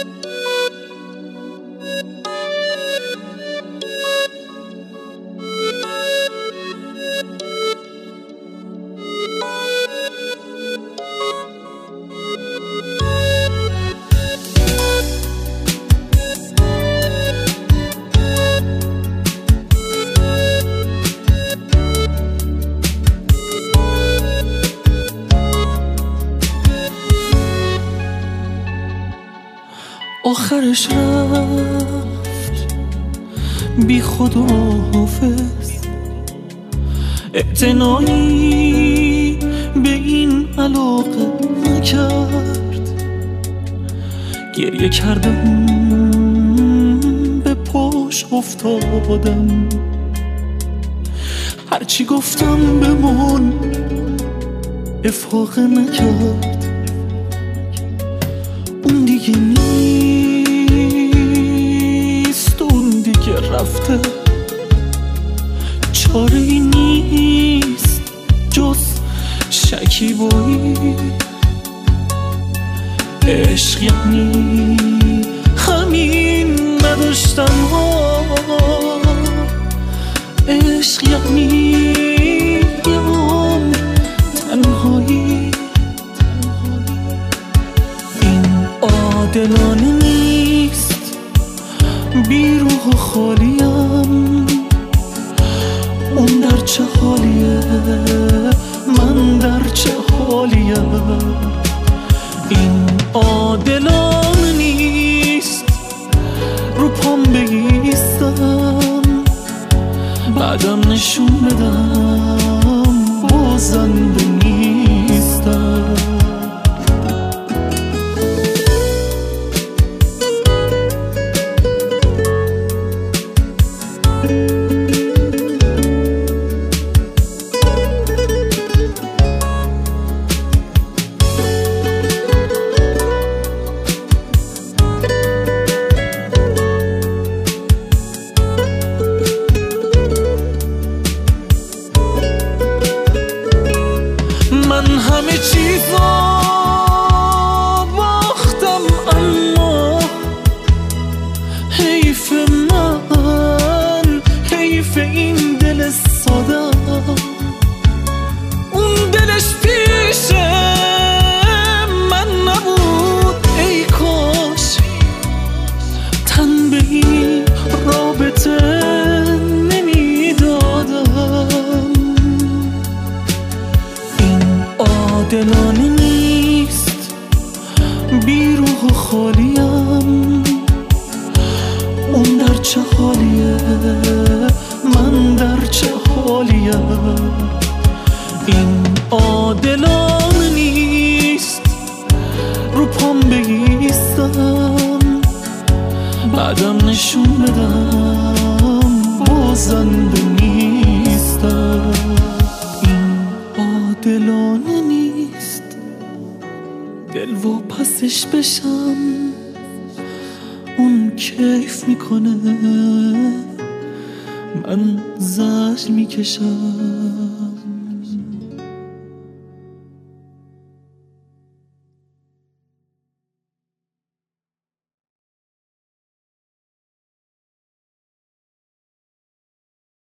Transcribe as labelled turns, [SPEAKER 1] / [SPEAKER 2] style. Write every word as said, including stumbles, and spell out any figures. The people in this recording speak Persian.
[SPEAKER 1] آخرش رفت بی خود و حافظ، اعتنایی به این علاقه نکرد. گریه کردم به پاش افتادم، هرچی گفتم بمون افاقه نکرد. اون دیگه نیست، اون دیگه رفته، چاره ای نیست جز شکیبایی. عشق یعنی همین نداشتن ها، عشق یعنی یه عمر تنهایی. دلانه نیست، بی روح و خالیم. اون در چه حالیه، من در چه حالیم. این عادلانه نیست، رو پام بایستم بعدم نشون بدم بازنده نیستم. من همه چیزا باختم، اما حیف من، حیف این دل ساده. اون دلش پیش من نبود، ای کاش تن به این رابطه نمیدادم. دلانه نیست، بی روح و خالیم. اون در چه حالیه، من در چه حالیم. این عادلانه نیست، رو پام بایستم بعدم نشون بدم بازنده نیستم. این عادلانه نیست، دل و پسش بشم. اون کیف میکنه، من زجر میکشم.